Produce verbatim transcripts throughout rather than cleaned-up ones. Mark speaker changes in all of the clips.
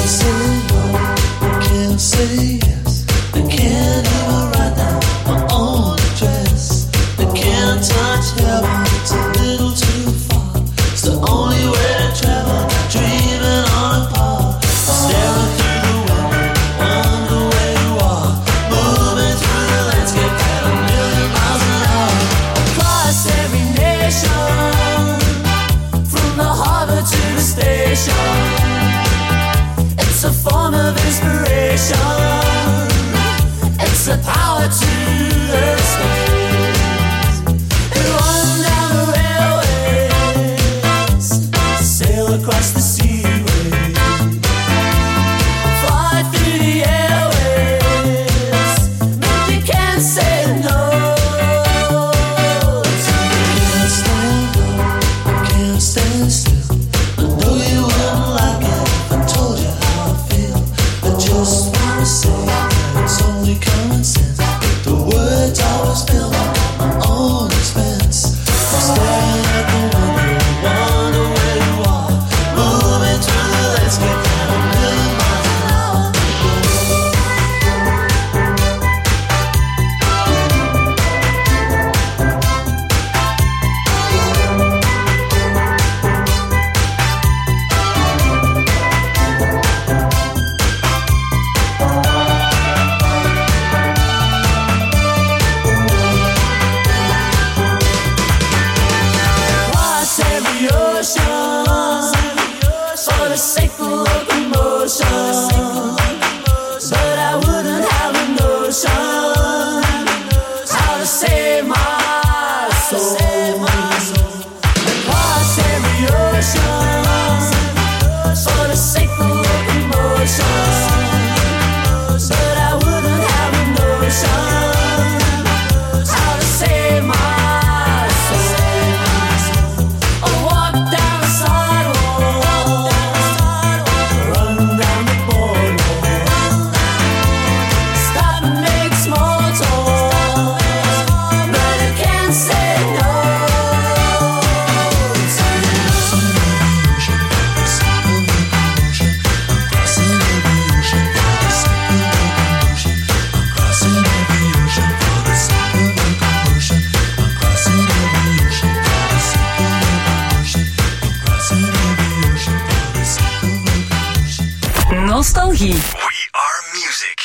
Speaker 1: Nostalgie.
Speaker 2: We are music.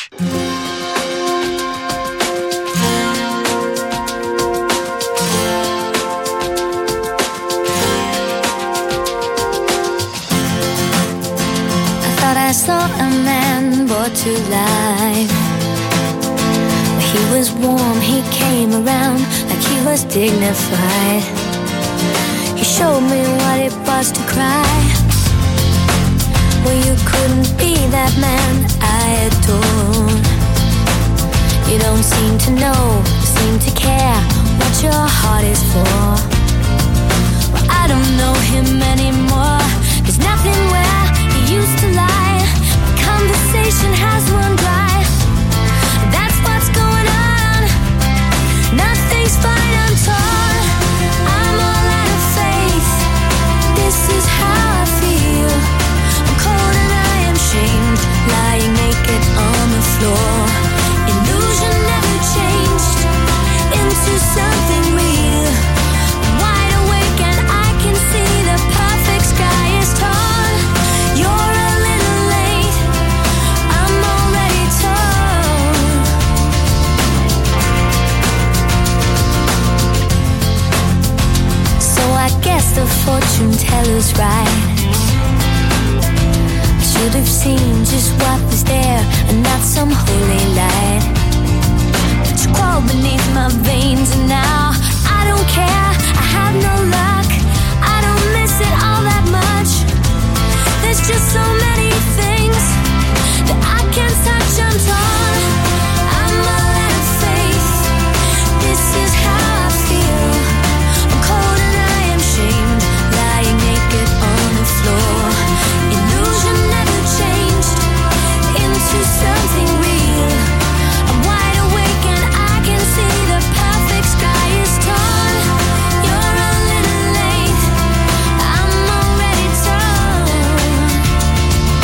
Speaker 3: I thought I saw a man brought to life. He was warm, he came around like he was dignified. He showed me what it was to cry. Well, you couldn't be that man I adored. You don't seem to know, seem to care what your heart is for. Well, I don't know him anymore. There's nothing where he used to lie. Conversation has run dry. That's what's going on. Nothing's fine, I'm torn. I'm all out of faith. This is how I feel. I'm cold and I am shamed, lying naked on the floor. Illusion never changed into something real. I'm wide awake and I can see the perfect sky is torn. You're a little late, I'm already torn. So I guess the fortune teller's right. I should have seen just what was there and not some holy light. But you crawl beneath my veins and now I don't care, I have no luck. I don't miss it all that much. There's just so many things that I can't touch, I'm torn. I'm all out of faith. This is how I feel. I'm cold and I am shamed, lying naked on the floor. Illusion never changed into something real. I'm wide awake and I can see the perfect sky is torn. You're a little late, I'm already torn.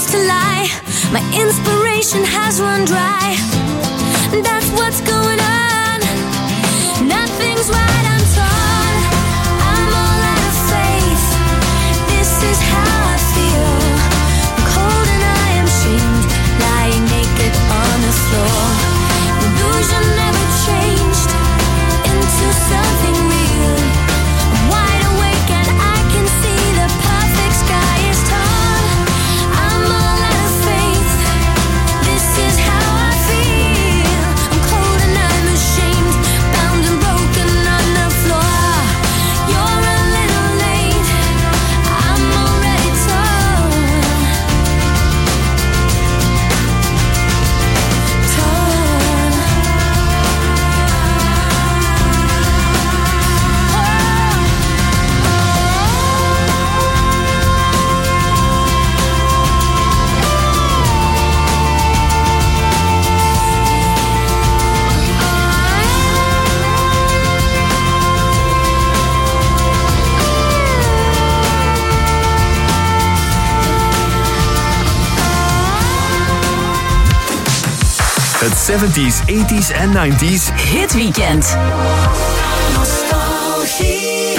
Speaker 3: used to lie. My inspiration has run dry. That's what's going on. Nothing's right, I'm torn. I'm all out of faith. This is how I feel. I'm cold and I am shamed, lying naked on the floor. Illusion never changed into something real. I'm wide awake and I can see the perfect sky is torn. I'm all out of faith. This is how I feel. I'm cold and I'm ashamed, bound and broken on the floor. You're a little late, I'm already torn. Torn.
Speaker 1: Het seventies, eighties en nineties
Speaker 2: Hit Weekend.
Speaker 3: Nostalgie.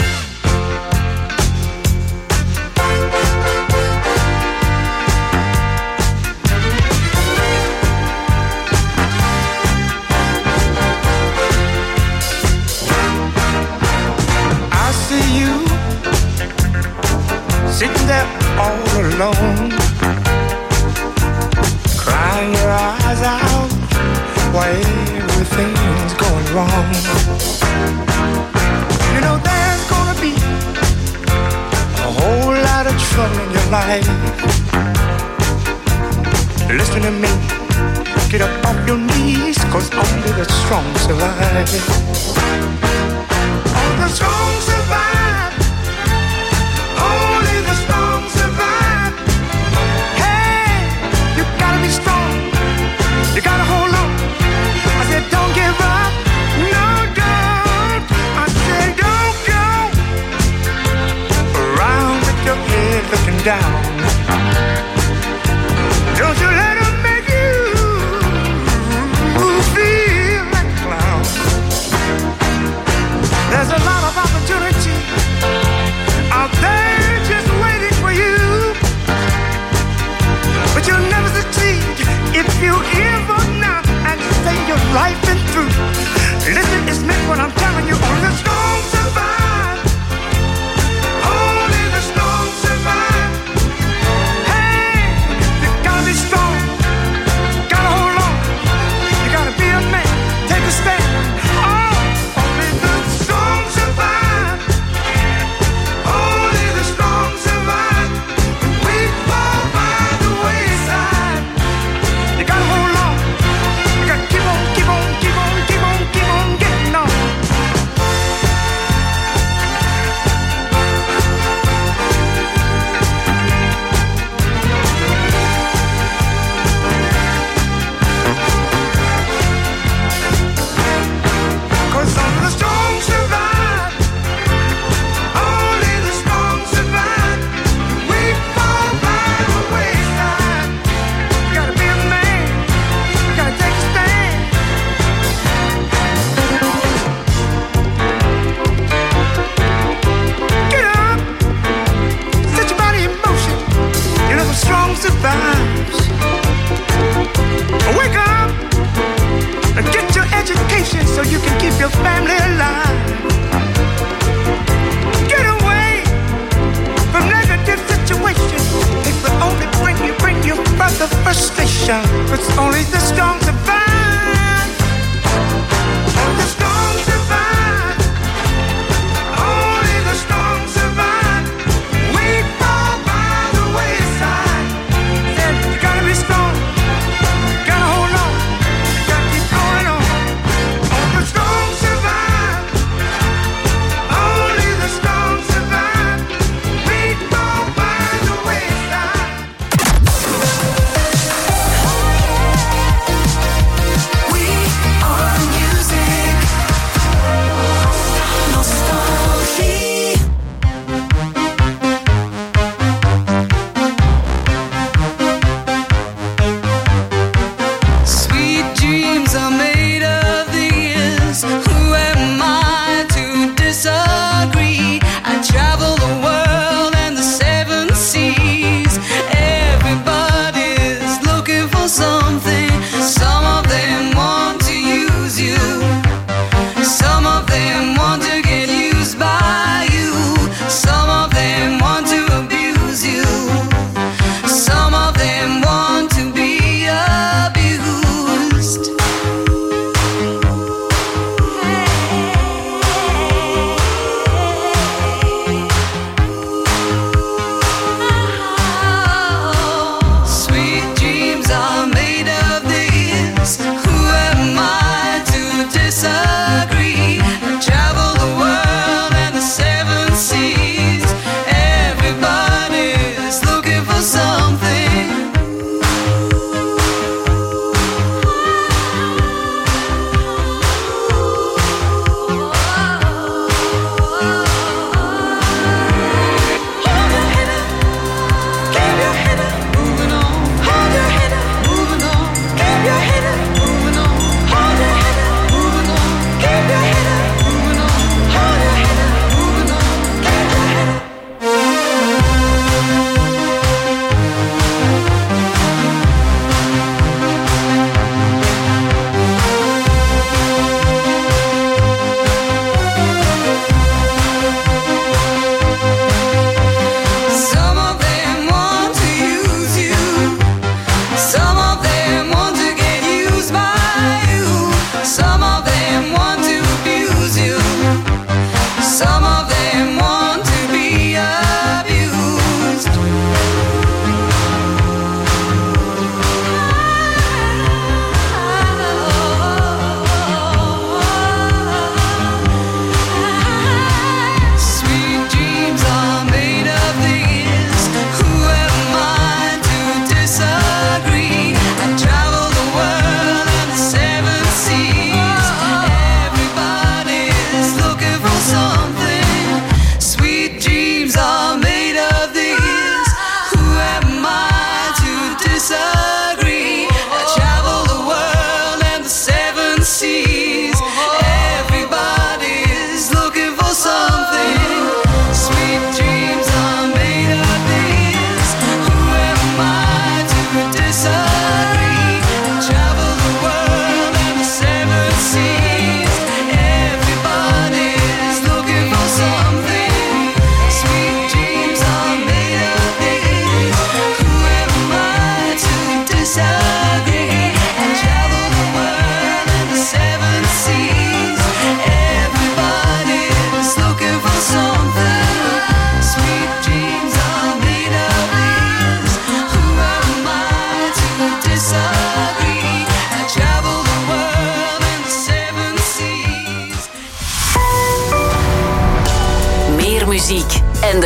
Speaker 4: I see you sitting there all alone, crying your eyes out while everything's going wrong. You know there's gonna be a whole lot of trouble in your life. Listen to me, get up off your knees, 'cause only the strong survive. Only the strong survive. Only the strong survive. Hey, you gotta be strong. You gotta hold on. I said don't give up. No, don't. I said don't go around with your head looking down. Don't you let them make you feel like a clown. There's a lot of opportunity out there just waiting for you, but you'll never succeed if you give up now and say your life been through. Listen, it's meant what I'm telling you. Only the strong survive. Only the strong survive.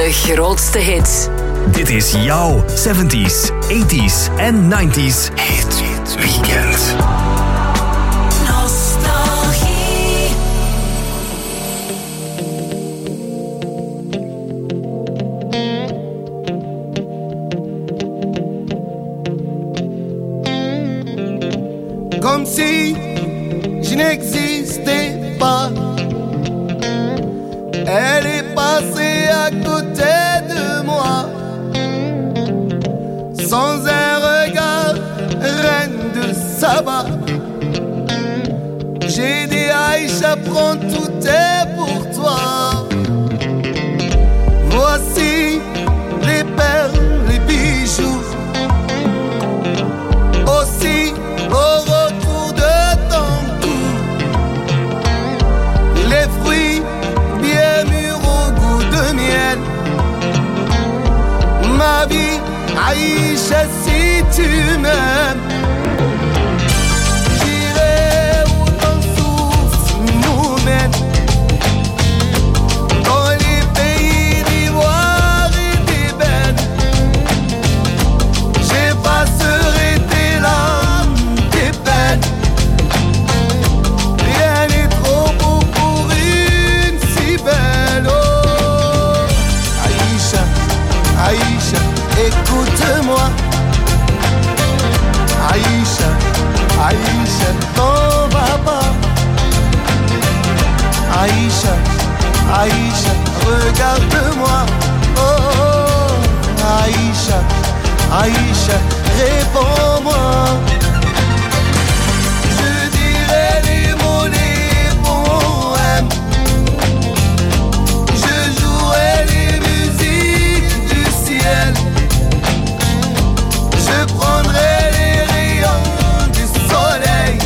Speaker 2: De grootste hits.
Speaker 1: Dit is jouw seventies, eighties en nineties Hit Weekend.
Speaker 5: Nostalgie.
Speaker 6: Comme si je n'existais pas. Elle est passée à côté de moi, sans un regard, reine de Saba. J'ai dit Aïcha, prends tout est pour toi. Voici les perles, les bijoux, aussi au retour de ton cou, les fruits bien mûrs au goût de miel. Ma vie, Aïcha, si tu m'aimes, j'irai où ton souffle nous mène, dans les pays d'ivoire et d'ébène. J'effacerai tes larmes, tes peines. Rien n'est trop beau pour une si belle. Oh, Aïcha, Aïcha, écoute-moi. Aïcha, Aïcha, t'en vas pas. Aïcha, Aïcha, regarde-moi. Oh, oh, Aïcha, Aïcha, réponds-moi. Je dirai les mots, les poèmes. Je jouerai les musiques du ciel. Je prendrai les rayons du soleil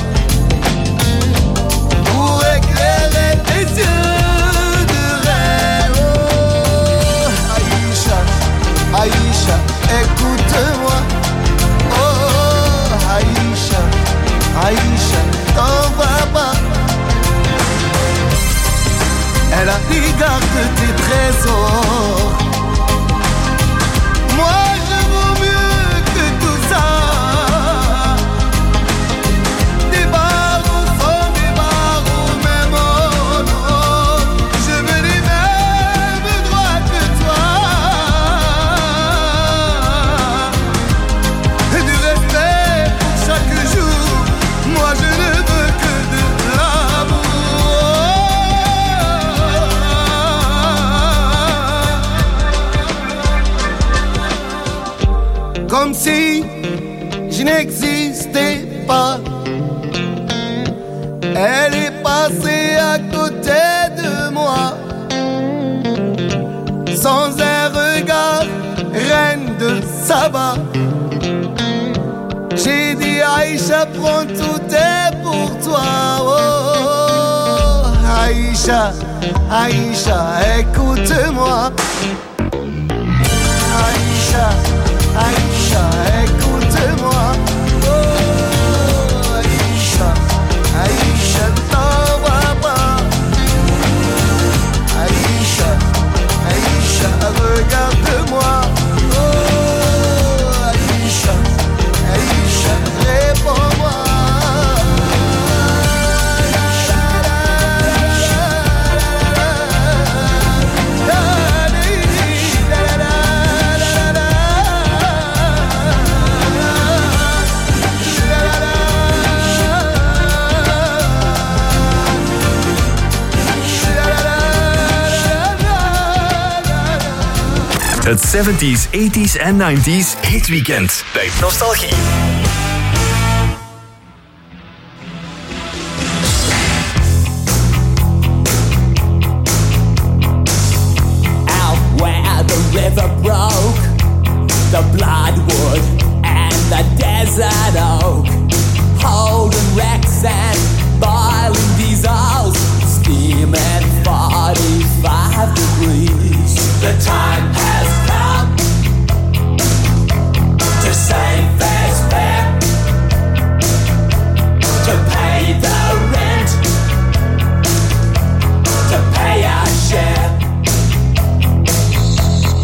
Speaker 6: pour éclairer tes yeux de reine. Oh, Aïcha, Aïcha, écoute-moi. Oh, Aïcha, Aïcha, t'en vas pas. Elle a pris garde de tes trésors. Moi je vaux mieux que tout ça. Des barreaux sont des barreaux, même oh non. Je veux les mêmes droits que toi. Du respect pour chaque jour. Moi je ne veux que de l'amour. Comme si je n'existais pas. Elle est passée à côté de moi, sans un regard, reine de Saba. J'ai dit Aïcha, prends tout est pour toi. Oh, oh, Aïcha, Aïcha, écoute-moi. Aïcha, Aïcha, écoute-moi. Oh, Aïcha, Aïcha, t'en vas pas. Aïcha, Aïcha, regarde-moi. Oh, Aïcha, Aïcha, réponds-moi.
Speaker 1: Het seventies, eighties en nineties Hit Weekend bij Nostalgie.
Speaker 7: Out where the river broke, the bloodwood and the desert oak, holding wrecks and boiling diesels, steaming forty-five degrees. The time has come to save fair's fair, to pay the rent, to pay our share.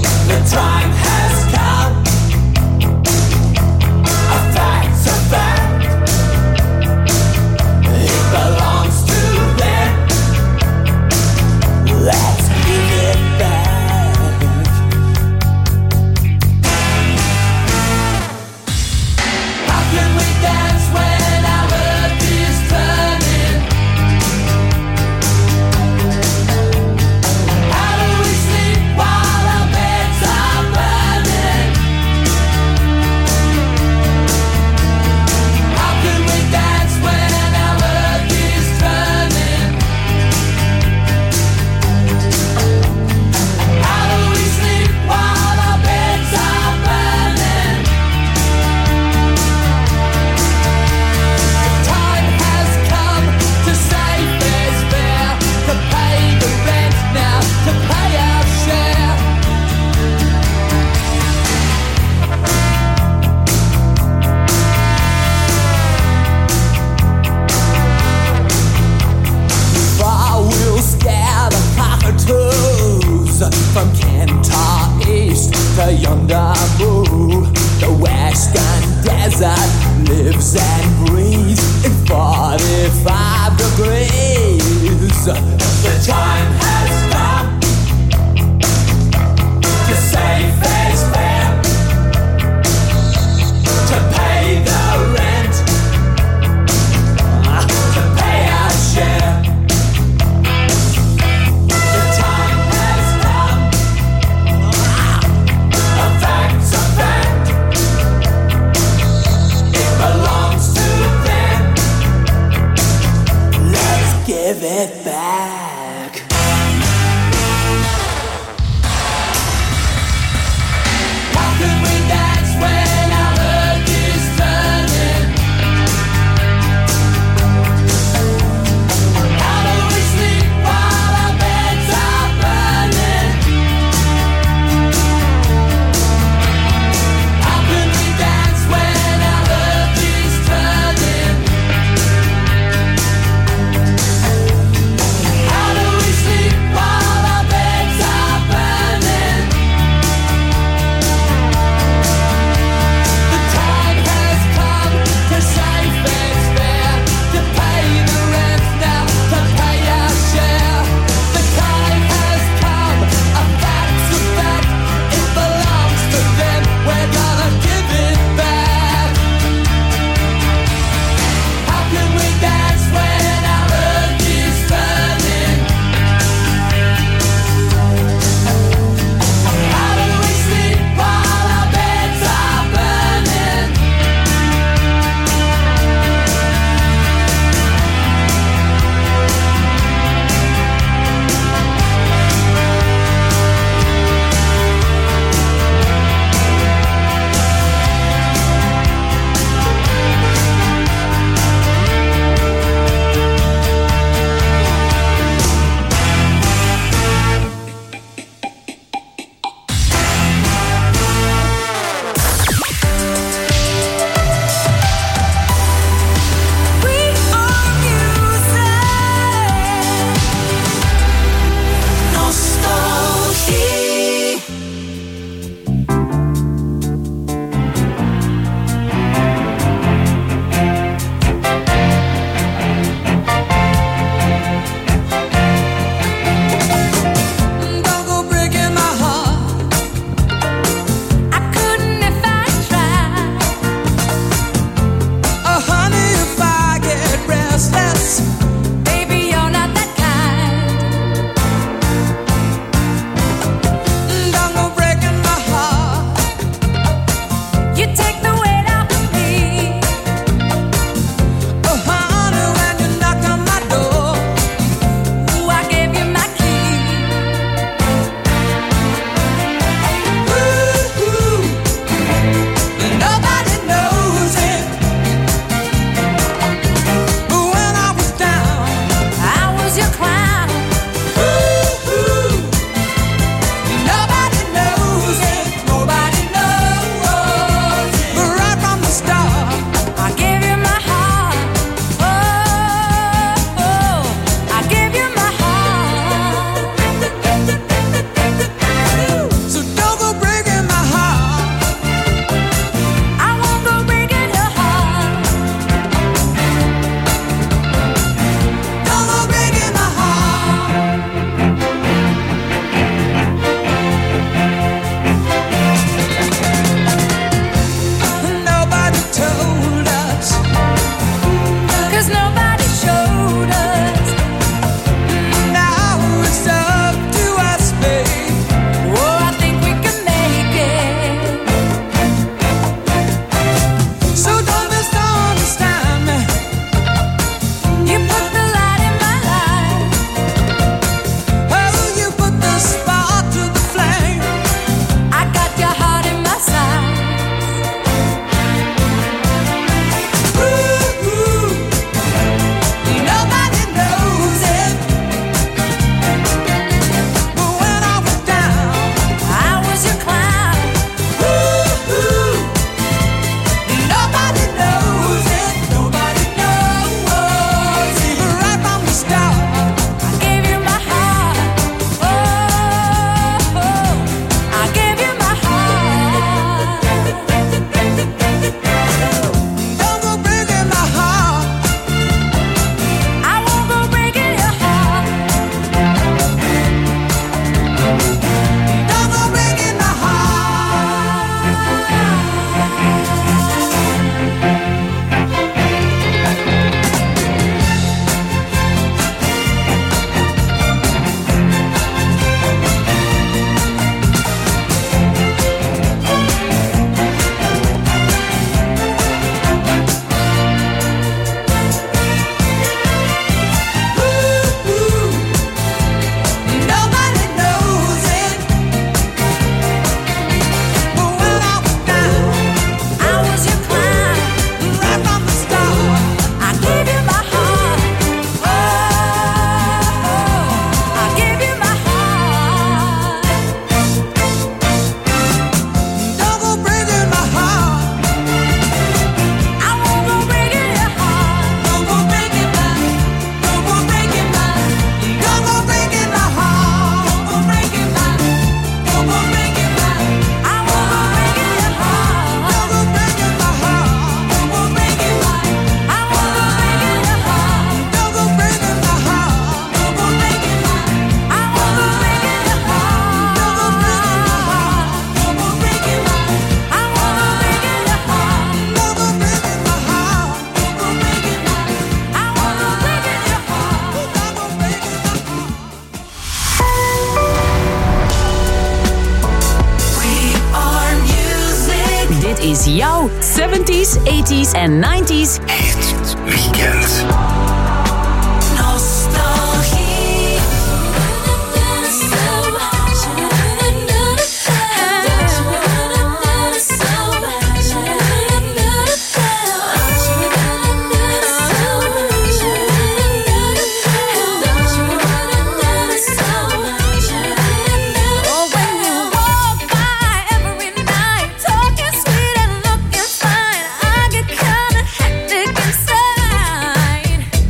Speaker 7: to yonder moon. The western desert lives and breathes in forty-five degrees. The time has come to say face fair, to pay the rent, to pay our share. The time has come, a fact's a fact, it belongs to them. Let's give it back.
Speaker 2: is jouw seventies, eighties en nineties
Speaker 1: Hit Weekend.
Speaker 3: Inside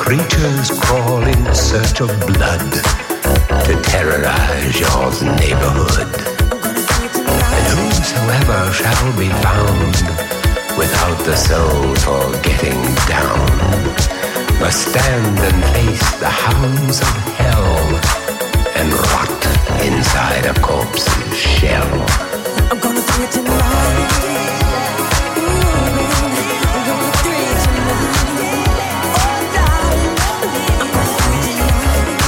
Speaker 8: creatures crawl in search of blood to terrorize your neighborhood. And whosoever shall be found without the soul for getting down must stand and face the hounds of hell and rot inside a corpse's shell.
Speaker 5: I'm gonna do it tonight. I'm gonna do it tonight. Oh, darling, I'm gonna do it tonight.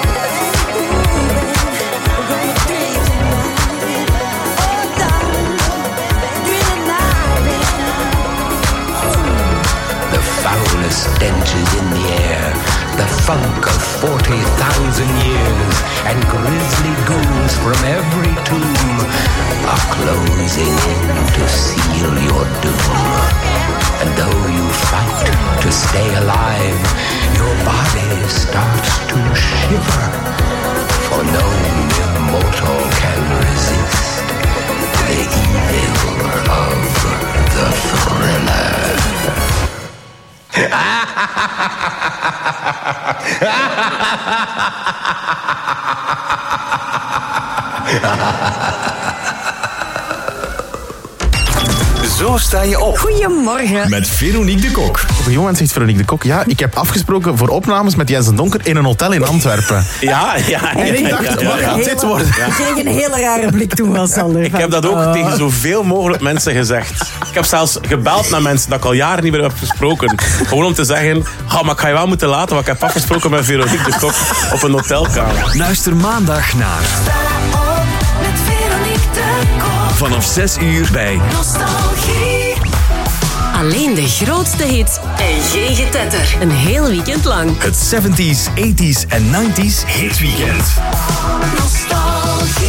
Speaker 5: I'm gonna do it tonight. Oh, darling, do it tonight.
Speaker 8: The foulest stench is in the air, the funk of forty thousand years, and grisly ghouls from every tomb are closing in to seal your doom. And though you fight to stay alive, your body starts to shiver, for no immortal can resist the evil of the thriller.
Speaker 1: Zo sta je op.
Speaker 2: Goedemorgen.
Speaker 1: Met Veronique de Kok.
Speaker 9: Op een moment zegt Veronique de Kok, ja, ik heb afgesproken voor opnames met Jens en Donker in een hotel in Antwerpen.
Speaker 10: Ja, ja.
Speaker 9: En ik dacht,
Speaker 10: ja,
Speaker 9: wat
Speaker 10: ja,
Speaker 9: gaat
Speaker 10: ja.
Speaker 9: dit worden?
Speaker 10: Ja.
Speaker 11: Ik kreeg een hele rare blik toen van Sander.
Speaker 10: Ik heb dat ook tegen zoveel mogelijk mensen gezegd. Ik heb zelfs gebeld naar mensen dat ik al jaren niet meer heb gesproken. Gewoon om te zeggen, oh, maar ik ga je wel moeten laten, want ik heb afgesproken met Veronique de Kok op een hotelkamer.
Speaker 1: Luister maandag naar
Speaker 5: Met Veronique de Kok.
Speaker 1: vanaf zes uur bij
Speaker 5: Nostalgie.
Speaker 2: Alleen de grootste hits en geen getetter. Een heel weekend lang.
Speaker 1: het zeventies, eighties en nineties hitweekend.
Speaker 5: Nostalgie.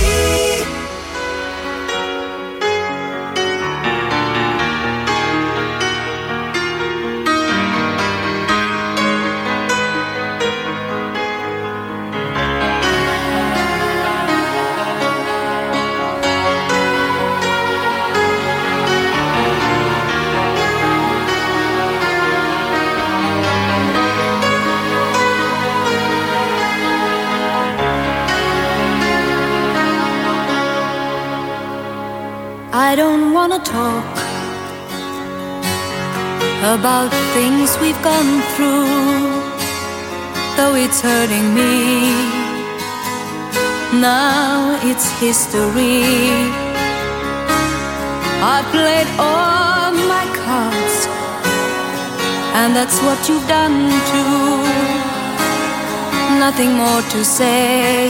Speaker 3: I don't wanna talk about things we've gone through, though it's hurting me. Now it's history. I played all my cards, and that's what you've done too. Nothing more to say,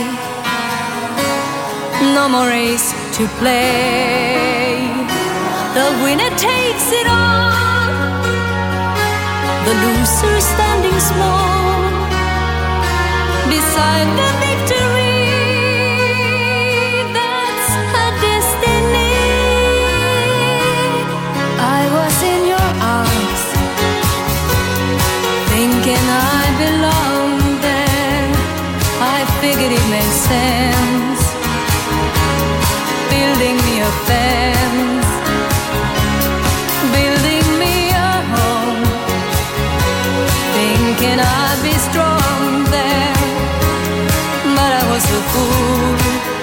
Speaker 3: no more race to play. The winner takes it all, the loser standing small beside the victory. That's her destiny. I was in your arms, thinking I belonged there. I figured it made sense, building me a fence, building me a home, thinking I'd be strong there, but I was a fool,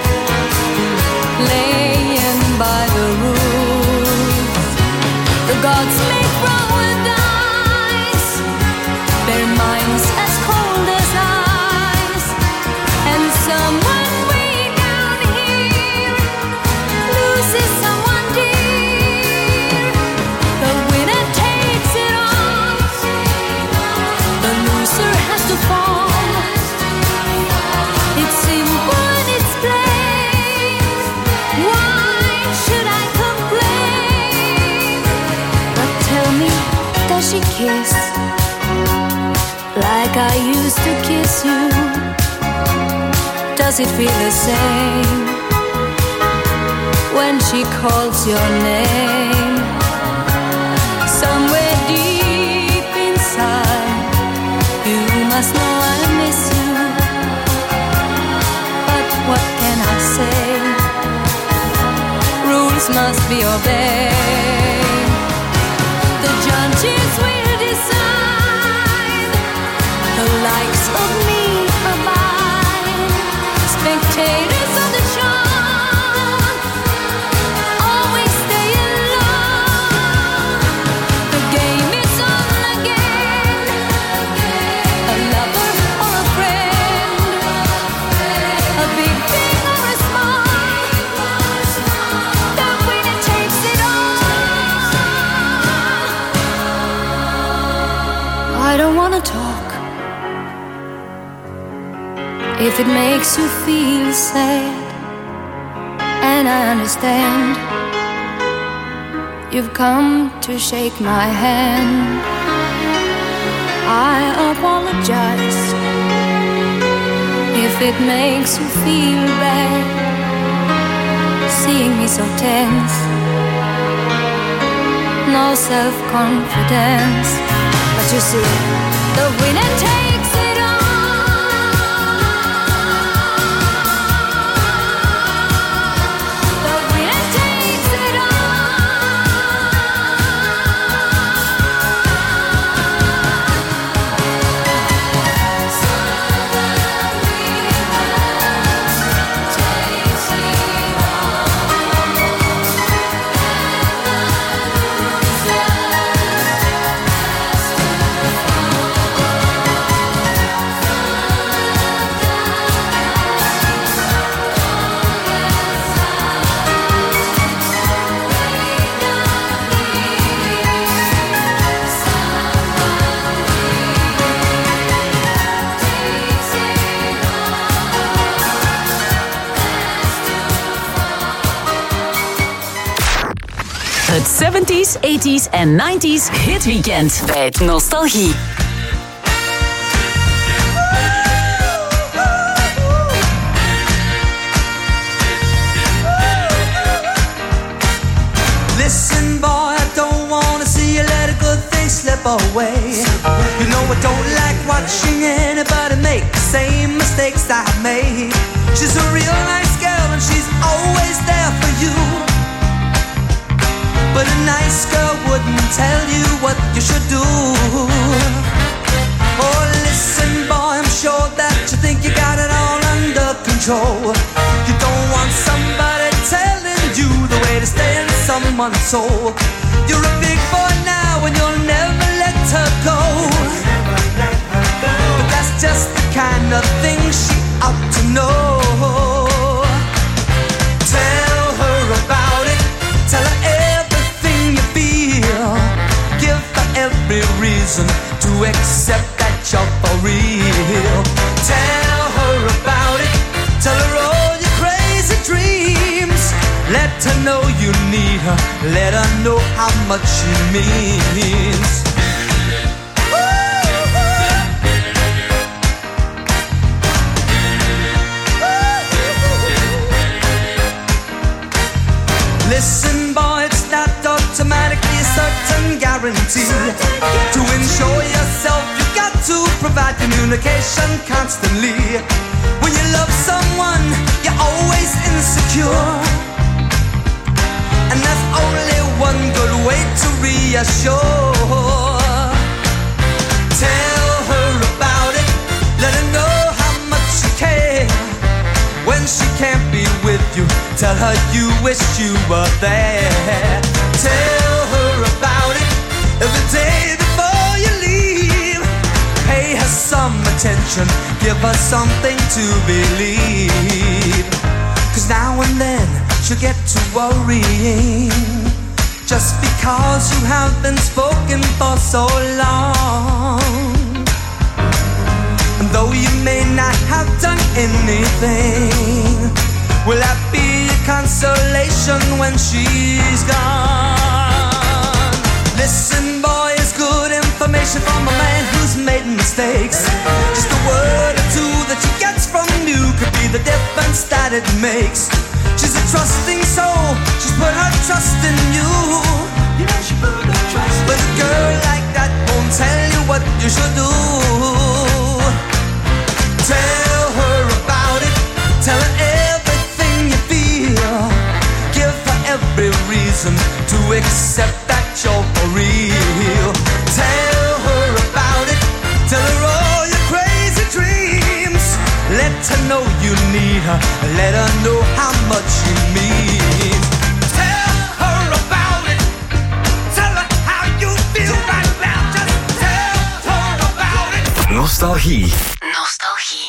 Speaker 3: laying by the rules. The gods make wrong with dice, their minds as cold as ice, and someone way down here loses someone dear. The winner takes it all, the loser has to fall. It's simple and it's plain. Why should I complain? But tell me, does she kiss like I used to kiss you? Does it feel the same when she calls your name? Somewhere deep inside, you must know I miss you. But what can I say? Rules must be obeyed. The judges will decide. likes of me abide, spectators of the charm, always stay in love. The game is on again, a lover or a friend, a big thing or a small, the winner takes it all. I don't wanna talk if it makes you feel sad, and I understand you've come to shake my hand. I apologize if it makes you feel bad, seeing me so tense, no self-confidence. But you see, the winner takes it all. The winner takes it
Speaker 2: Het zeventies, eighties en nineties hitweekend bij het Nostalgie.
Speaker 12: Listen, boy, I don't wanna see you let a good thing slip away. You know I don't like watching anybody make the same mistakes I made. She's a real nice girl and she's always there for you. But a nice girl wouldn't tell you what you should do. Oh, listen, boy, I'm sure that you think you got it all under control. You don't want somebody telling you the way to stay in someone's soul. You're a big boy now and you'll never let her go. But that's just the kind of thing she ought to know. Tell her about it. Tell her everything you feel. Give her every reason to accept that you're for real. Tell her about it. Tell her all your crazy dreams. Let her know you need her. Let her know how much she means. Listen, boy, it's not automatically a certain guarantee. To ensure yourself, you got to provide communication constantly. When you love someone, you're always insecure. And there's only one good way to reassure. Tell her about it. Let her know how much you care. When she can't be with you, tell her you wish you were there. Tell her about it every day before you leave. Pay her some attention, give her something to believe. Cause now and then she'll get to worrying, just because you have been spoken for so long. And though you may not have done anything, will that be a consolation when she's gone? Listen, boy, it's good information from a man who's made mistakes. Just a word or two that she gets from you could be the difference that it makes. She's a trusting soul, she's put her trust in you. You know she put her trust in you. But a girl like that won't tell you what you should do. Tell her about it. Tell her everything you feel. Give her every reason to accept that you're for real. Tell her about it. Tell her all your crazy know you need her. Let her know how much she means. Tell her about it. Tell her how you feel right now. Just tell her about it.
Speaker 1: Nostalgie.
Speaker 2: Nostalgie.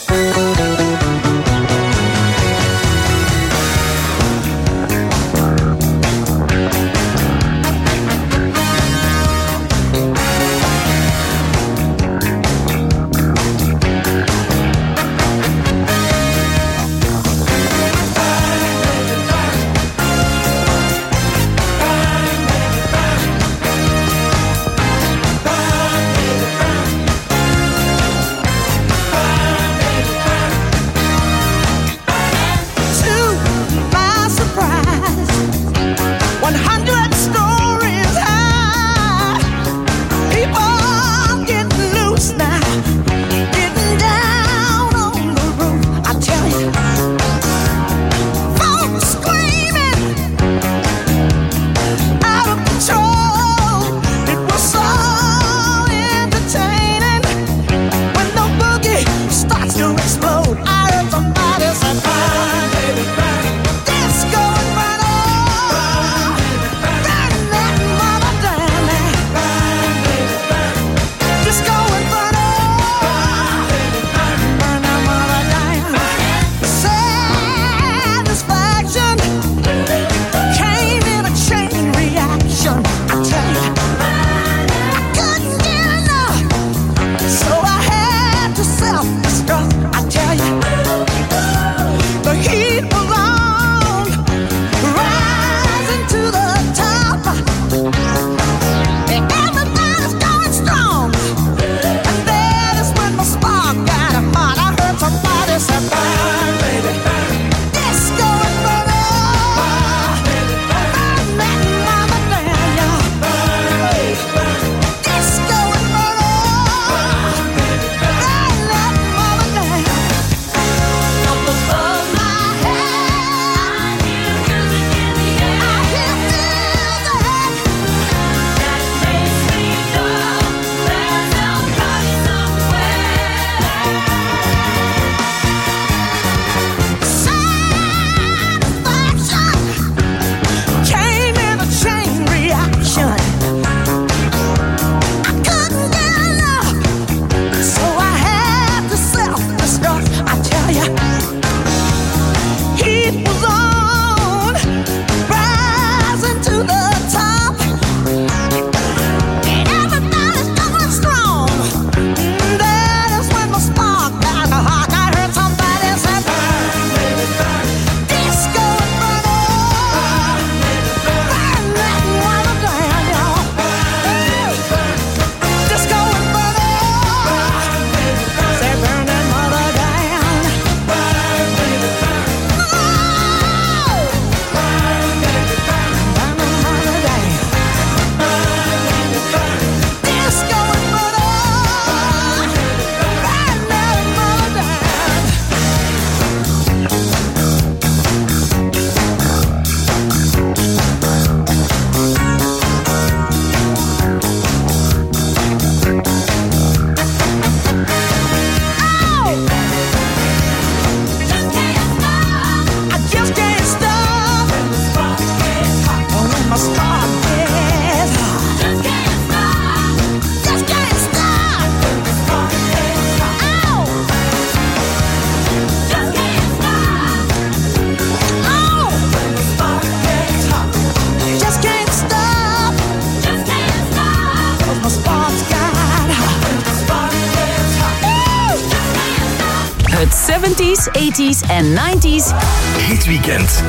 Speaker 13: seventies, eighties en nineties.
Speaker 1: Hit Weekend.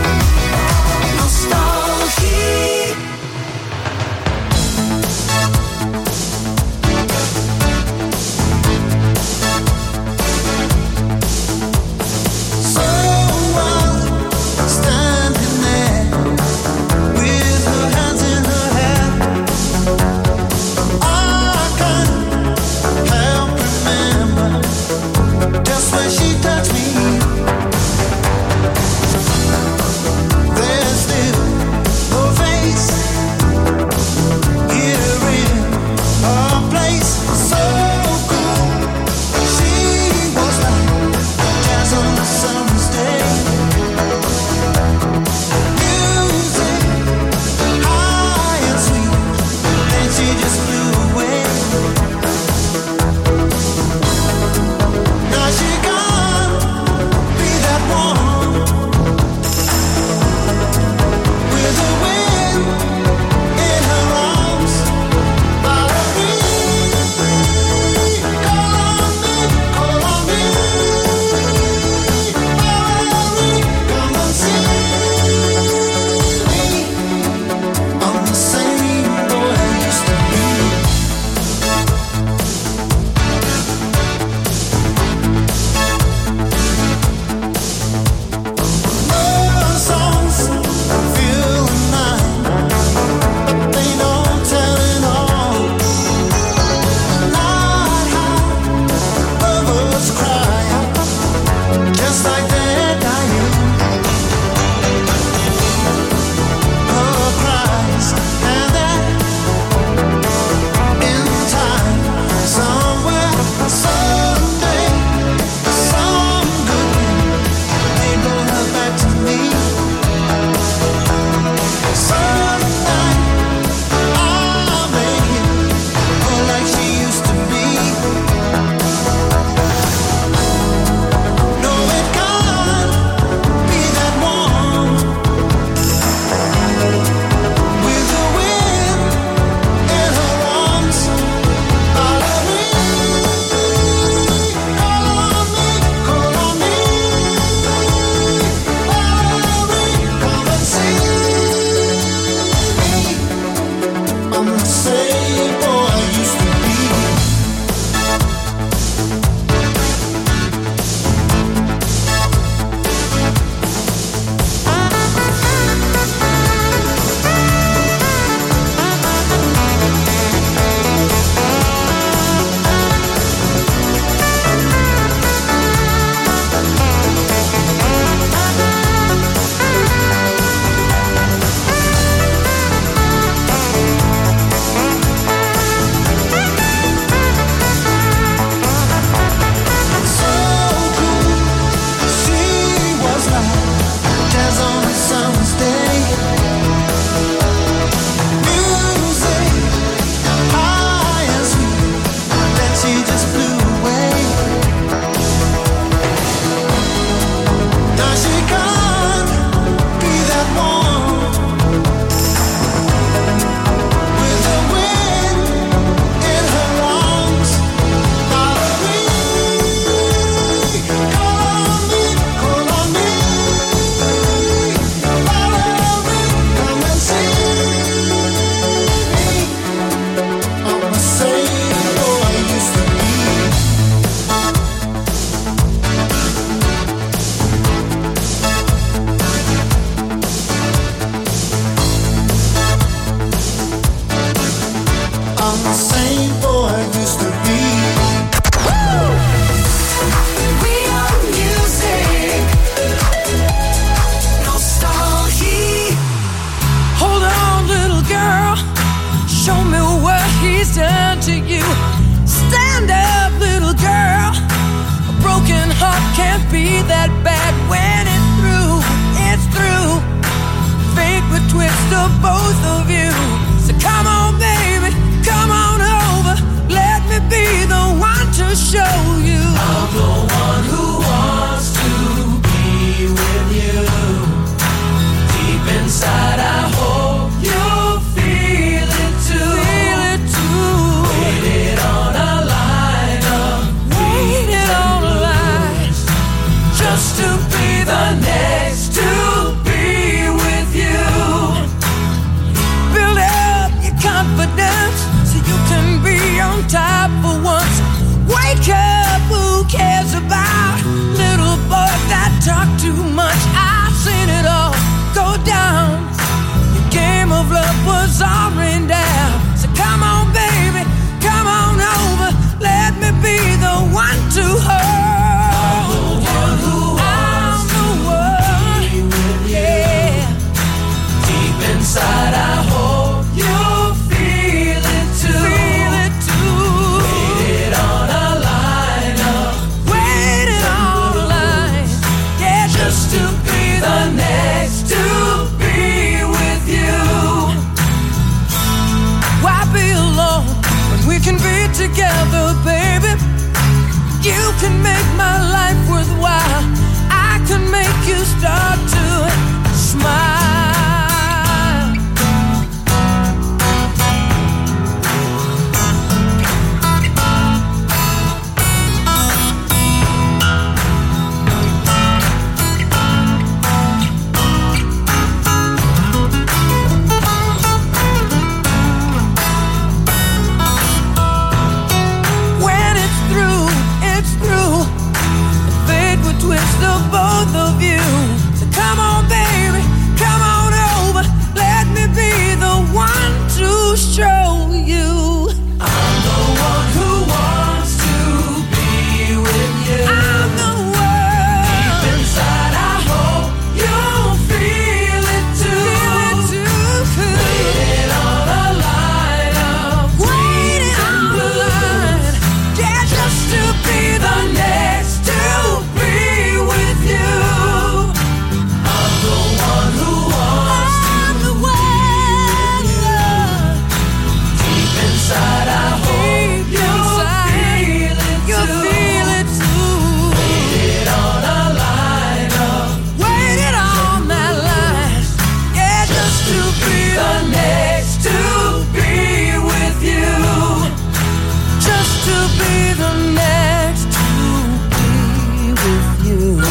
Speaker 6: So good, she was like jazz on
Speaker 12: the both of you. So come on, baby, come on over. Let me be the one to show you. I'm the one who wants to be with you. Deep inside, I hope you'll feel it too. Feel it too. Waited on a line of waited on a line just to be the next to be with you. Build up your confidence so you can be on top for once. Wake up, who cares about little boys that talk too much? I've seen it all go down. Your game of love was all rained down. So come on, baby, come on over. Let me be the one to hold. I'm the one who wants to be with you. Deep inside, I hope you'll feel it too. Feel it too. Waited on a line up. Waited on a line. Yeah, just to be the next to be with you. Why be alone when we can be together, baby? You can make my life worthwhile. I can make you start to smile. When it's through, it's through. Fate will twist the both of you. So come on, baby, come on over. Let me be the one to show you. I'm the one who wants to be with you. I'm the one. Deep inside, I hope you'll feel it too. Feel it too. Waiting on a line of waiting on the line. Yeah, just to be the next to be with you. I'm the one who wants I'm the one. Deep inside, I hope you'll feel it too. Feel it too. Waited on a line of waited on that line. Yeah, just to be the next to be with you. Just to be the next to be with you.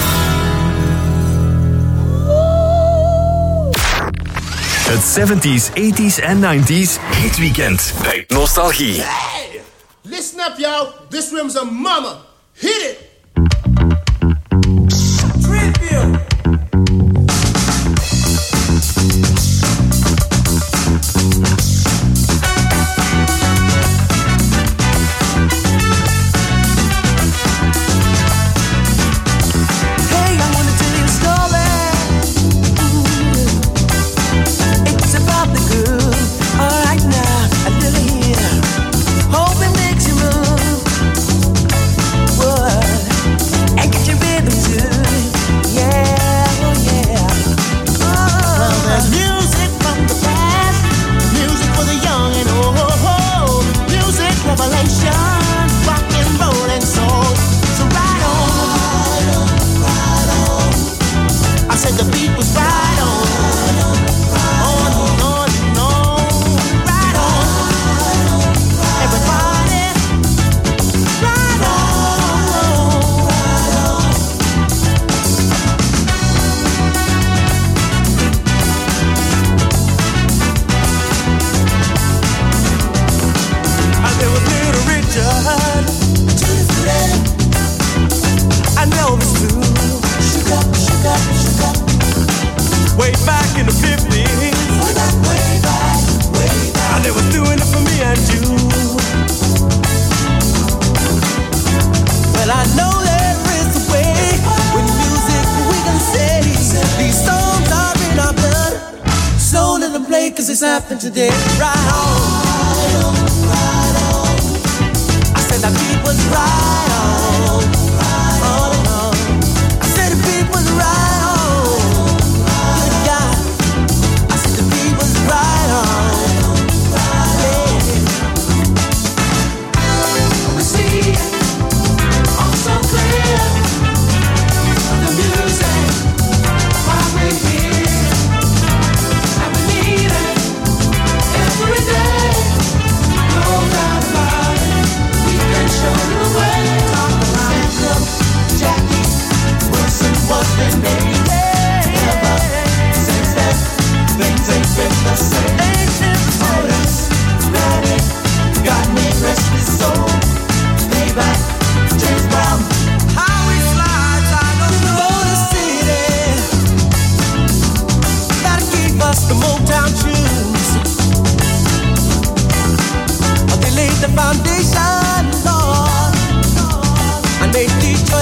Speaker 1: Het seventies, eighties en nineties hitweekend bij Nostalgie.
Speaker 6: Hey, listen up, y'all. This room's a mama. Hit it. Tribute.
Speaker 12: Hey, I wanna tell you a story. It's about the good. All right now, a little here. Hope it makes you move. What? And get your rhythm too. Yeah, oh yeah.
Speaker 6: Well, there's
Speaker 12: Oh.
Speaker 6: music from the past, music for the young and old, music revelation, rock and roll and soul. So ride on, ride on. I said the beat was right on, on and on and on. Ride on, everybody, ride on, ride on.
Speaker 12: And there was little Richard, and Elvis too. Sugar, sugar, sugar. Way back in the fifties, way back, way back, way back. And they was doing it for me and you. Well, I know there is a way with music we can say these songs are in our blood. So let them play 'cause it's happened today. Right on, right on, right on. I said that beat was right on, right on and on. I said the beat was right on, good God. I said the beat was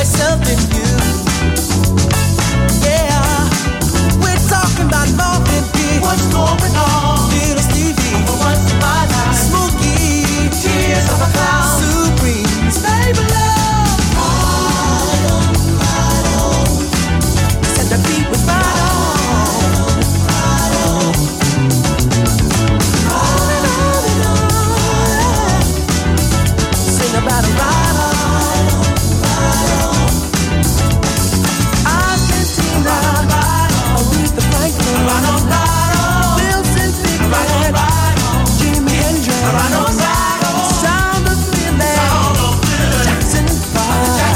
Speaker 6: myself in you.